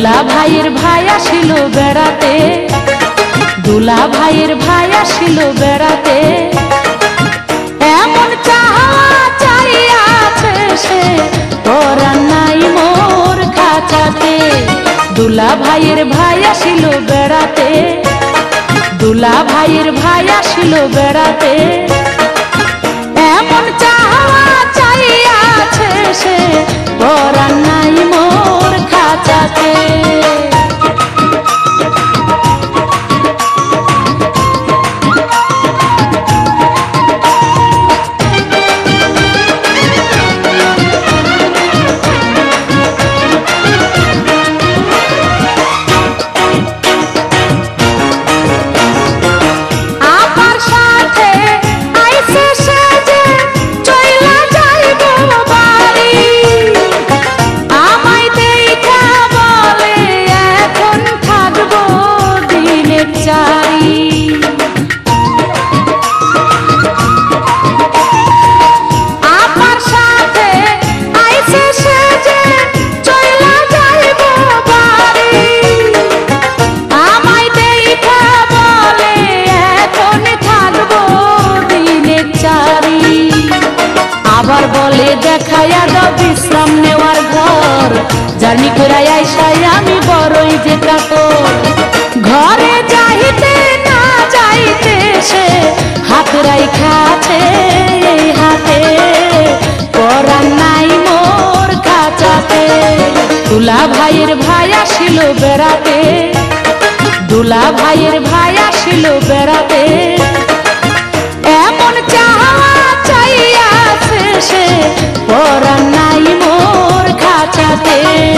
দুলা ভাইয়ের ভাই আসিল বেড়াতে, দুলা ভাইয়ের ভাই আসিল বেড়াতে। এমন চাহা চাইয়াছে সে পরাণ নাই মোর খাঁচাতে। দুলা ভাইয়ের ভাই আসিল বেড়াতে, দুলা ভাইয়ের ভাই আসিল বেড়াতে। এমন চাহা চাইয়াছে সে পরাণ নাই মোর খাঁচাতে। আবার বলে দেখাইয়া দাও বিশ্রাম নেওয়ার ঘর, জার্নি করে আইসাই আমি বড়ই যে কাতর। ঘরে যাইতে না যাইতে সে হাত রাইখাছে হাতে, পরাণ নাই মোর খাঁচাতে। দুলা ভাইয়ের ভাই আসিল বেড়াতে, দুলা ভাইয়ের ভাই আসিল বেড়াতে। এমন চাহা চাইয়াছে সে পরাণ নাই মোর খাঁচাতে।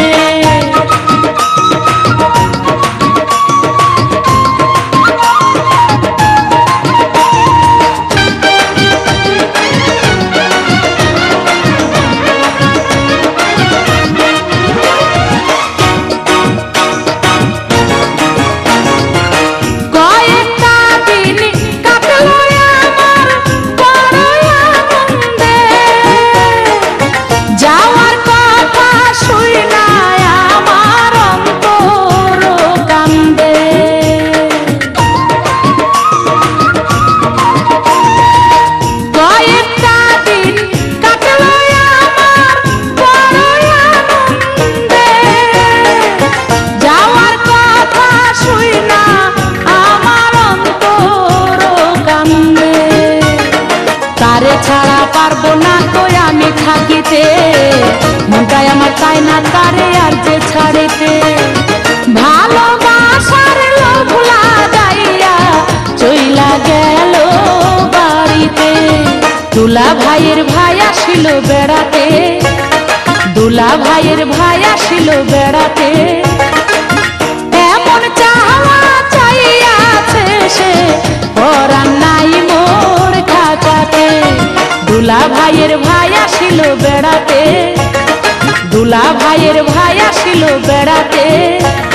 ছাড়া পারবো না তো আমি থাকিতে, মনটাই আমার তাই না তারে আর যে ছাড়িতে। ভালোবাসার লোভ লাগাইয়া চইলা গেল বাড়িতে। দুলা ভাইয়ের ভাই আসিল বেড়াতে, দুলা ভাইয়ের ভাই আসিল বেড়াতে। এমন চাহা চাইয়াছে সে পরাণ নাই মোর খাঁচাতে। দুলা ভাইয়ের ভাই আসিল বেড়াতে, দুলা ভাইয়ের ভাই আসিল বেড়াতে।